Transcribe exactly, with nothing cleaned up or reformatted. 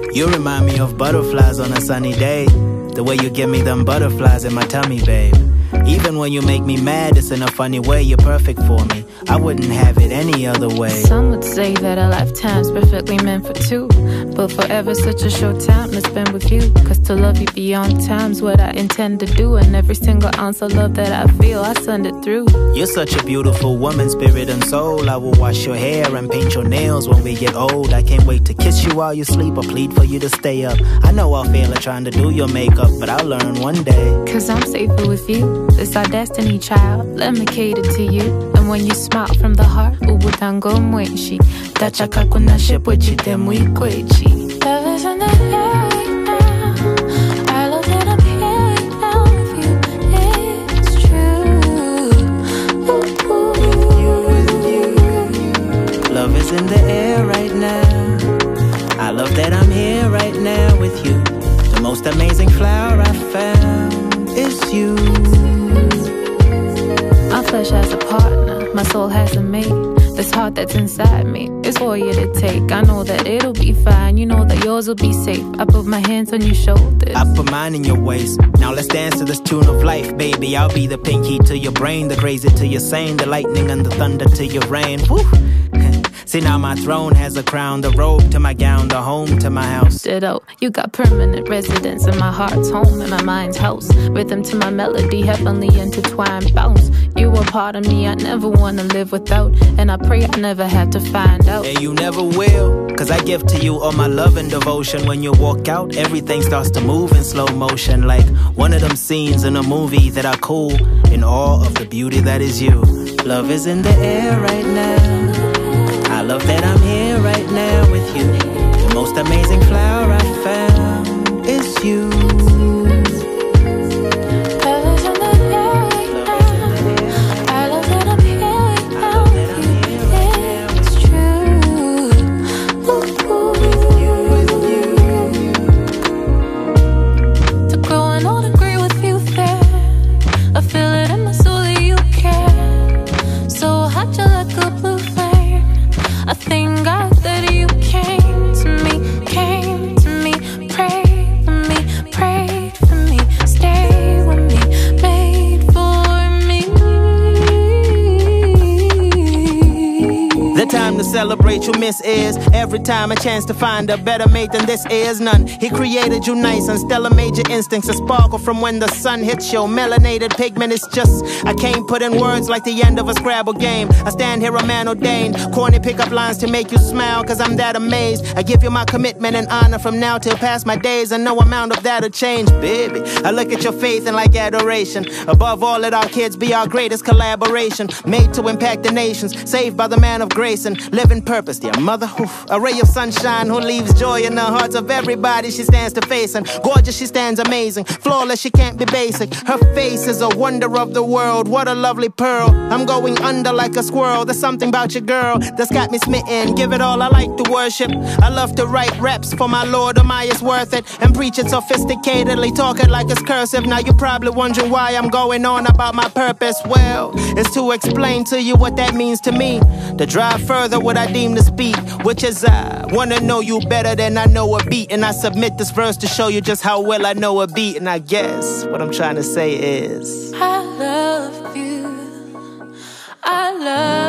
You remind me of butterflies on a sunny day. The way you give me them butterflies in my tummy, babe. Even when you make me mad, it's in a funny way. You're perfect for me. I wouldn't have it any other way. Some would say that a lifetime's perfectly meant for two, but forever's such a short time to spend with you. Cause to love you beyond time's what I intend to do. And every single ounce of love that I feel, I send it through. You're such a beautiful woman, spirit and soul. I will wash your hair and paint your nails when we get old. I can't wait to kiss you while you sleep or plead for you to stay up. I know I'll fail at trying to do your makeup, but I'll learn one day. Cause I'm safer with you. It's our destiny, child. Let me cater to you. And when you smile from the heart, ubutango mweshi. Tachaka kuna shepwechi temwi kwechi. Love is in the air right now. I love that I'm here right now with you. It's true. Ooh, ooh. With you, with you. Love is in the air right now. I love that I'm here right now with you. The most amazing flower I found is you. My flesh has a partner, my soul has a mate. This heart that's inside me is for you to take. I know that it'll be fine, you know that yours will be safe. I put my hands on your shoulders, I put mine in your waist. Now let's dance to this tune of life, baby. I'll be the pinky to your brain, the crazy to your sane, the lightning and the thunder to your rain. Woo! See, now my throne has a crown, the robe to my gown, the home to my house. Ditto, you got permanent residence in my heart's home and my mind's house. Rhythm to my melody, heavenly intertwined bounce. You are part of me I never wanna live without, and I pray I never have to find out. And you never will, cause I give to you all my love and devotion. When you walk out, everything starts to move in slow motion, like one of them scenes in a movie that are cool, in awe of the beauty that is you. Love is in the air right now. I love that I'm here right now with you. The most amazing flower I found is you. Love is in the air right now. I love that I'm here right now with you. It's true. Ooh, ooh. To grow and all agree with you there. I feel it in my soul that you care. So hot you like a blue flame. I thank God that you came to me, came to me, prayed for me, prayed for me, stay with me, made for me. The time to celebrate you, miss, is every time a chance to find a better mate than this is none. He created you nice and stellar major instincts, a sparkle from when the sun hits your melanated pigment. It's just, I can't put in words like the end of a Scrabble game. I stand here a man ordained, corny pickup lines to make you smile, cause I'm that amazed. I give you my commitment and honor from now till past my days, and no amount of that'll change, baby. I look at your faith and like adoration. Above all, let our kids be our greatest collaboration, made to impact the nations, saved by the man of grace and living purpose. Dear mother, oof, a ray of sunshine who leaves joy in the hearts of everybody she stands to face. And gorgeous, she stands amazing, flawless, she can't be basic. Her face is a wonder of the world, what a lovely pearl. I'm going under like a squirrel. There's something about your girl that's got me smitten. Give it all, I like to worship. I love to write raps for my Lord, am I it's worth it? And preach it sophisticatedly, talk it like it's cursive. Now you're probably wondering why I'm going on about my purpose. Well, it's to explain to you what that means to me. To drive further what I deem to speak, which is I wanna know you better than I know a beat. And I submit this verse to show you just how well I know a beat. And I guess what I'm trying to say is I love you, I love